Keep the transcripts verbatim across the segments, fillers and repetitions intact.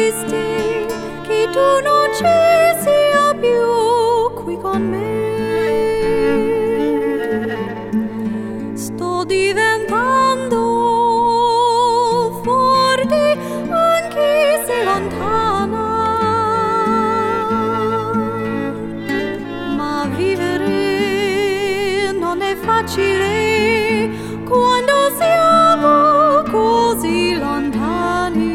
triste che tu non ci sia più qui con me. Sto diventando forte anche se lontana, ma vivere non è facile quando siamo così lontani.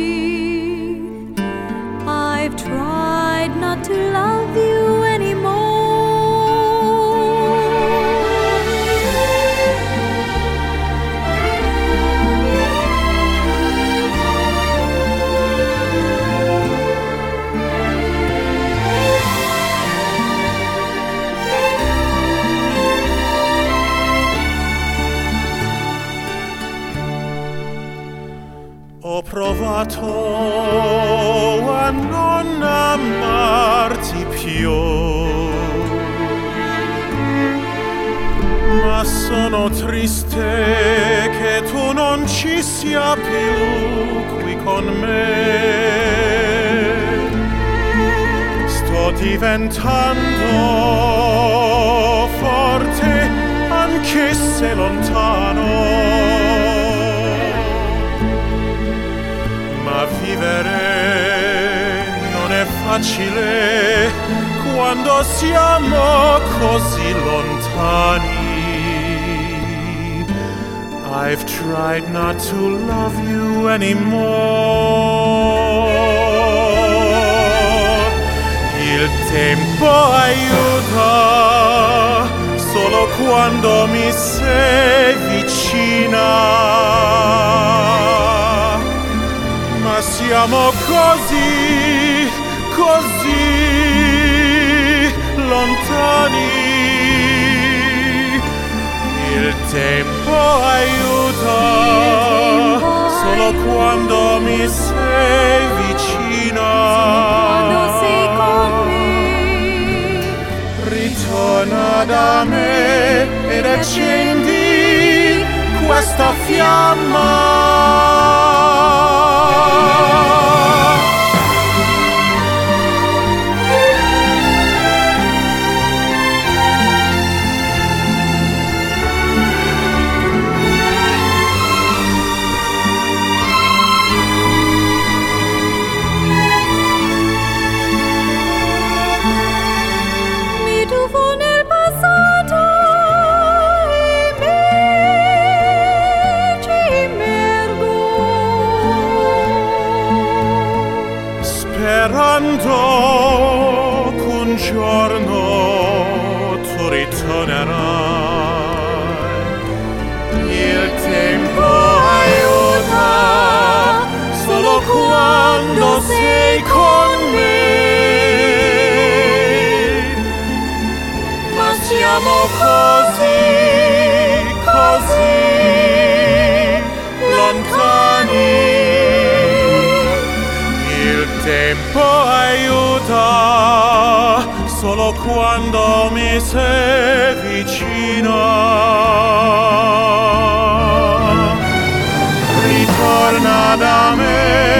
I've tried not to love you anymore. Ho provato a non amarti più, ma sono triste che tu non ci sia più qui con me. Sto diventando forte anche se lontano, ma vivere non è facile quando siamo così lontani. I've tried not to love you anymore. Il tempo aiuta solo quando mi sei vicina, ma siamo così, così lontani. Il tempo aiuta solo quando mi sei vicina. Quando sei con me, ritorna da me ed accendi questa fiamma. Sperando qu'un giorno tu ritornerai. Il tempo aiuta solo quando sei con me, ma siamo così, così lontani. Il tempo aiuta solo quando mi sei vicina. Ritorna da me